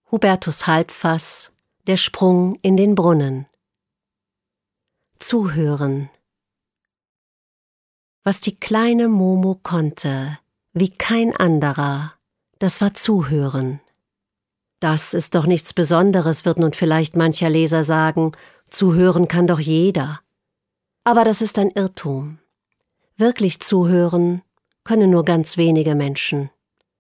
Hubertus Halbfass, der Sprung in den Brunnen. Zuhören. Was die kleine Momo konnte, wie kein anderer, das war Zuhören. Das ist doch nichts Besonderes, wird nun vielleicht mancher Leser sagen, zuhören kann doch jeder. Aber das ist ein Irrtum. Wirklich zuhören können nur ganz wenige Menschen.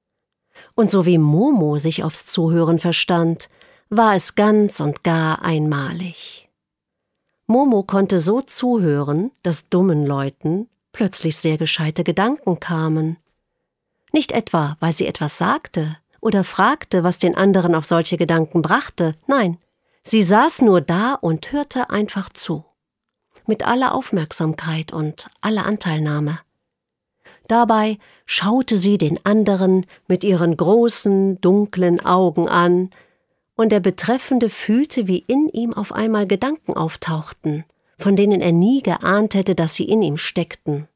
Und so wie Momo sich aufs Zuhören verstand, war es ganz und gar einmalig. Momo konnte so zuhören, dass dummen Leuten plötzlich sehr gescheite Gedanken kamen. Nicht etwa, weil sie etwas sagte oder fragte, was den anderen auf solche Gedanken brachte, nein, sie saß nur da und hörte einfach zu, mit aller Aufmerksamkeit und aller Anteilnahme. Dabei schaute sie den anderen mit ihren großen, dunklen Augen an, und der Betreffende fühlte, wie in ihm auf einmal Gedanken auftauchten, von denen er nie geahnt hätte, dass sie in ihm steckten.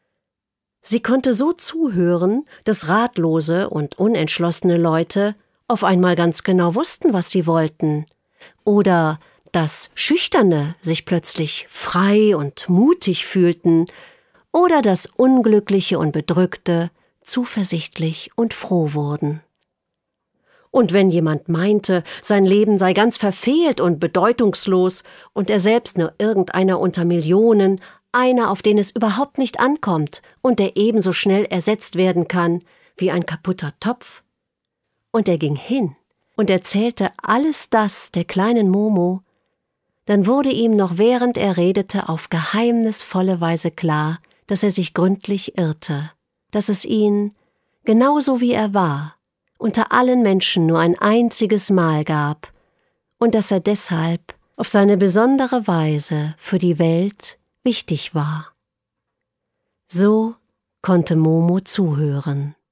Sie konnte so zuhören, dass ratlose und unentschlossene Leute auf einmal ganz genau wussten, was sie wollten, oder dass Schüchterne sich plötzlich frei und mutig fühlten, oder dass Unglückliche und Bedrückte zuversichtlich und froh wurden. Und wenn jemand meinte, sein Leben sei ganz verfehlt und bedeutungslos und er selbst nur irgendeiner unter Millionen, einer, auf den es überhaupt nicht ankommt und der ebenso schnell ersetzt werden kann wie ein kaputter Topf, und er ging hin und erzählte alles das der kleinen Momo, dann wurde ihm noch während er redete auf geheimnisvolle Weise klar, dass er sich gründlich irrte, dass es ihn, genauso wie er war, unter allen Menschen nur ein einziges Mal gab und dass er deshalb auf seine besondere Weise für die Welt wichtig war. So konnte Momo zuhören.